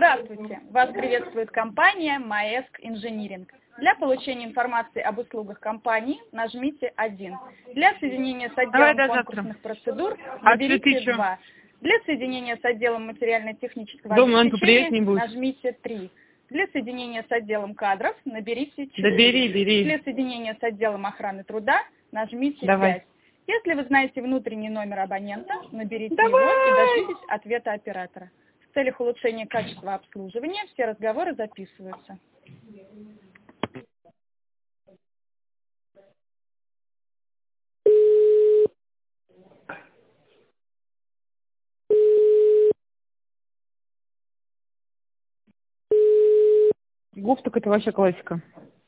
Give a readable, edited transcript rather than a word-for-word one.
Здравствуйте! Вас приветствует компания Маэск Инжиниринг. Для получения информации об услугах компании нажмите 1. Для соединения с отделом конкурсных процедур наберите 2. Для соединения с отделом материально-технического обеспечения нажмите 3. Для соединения с отделом кадров наберите 4. Для соединения с отделом охраны труда нажмите 5. Если вы знаете внутренний номер абонента, наберите его и дождитесь ответа оператора. В целях улучшения качества обслуживания все разговоры записываются. Гуф, так это вообще классика.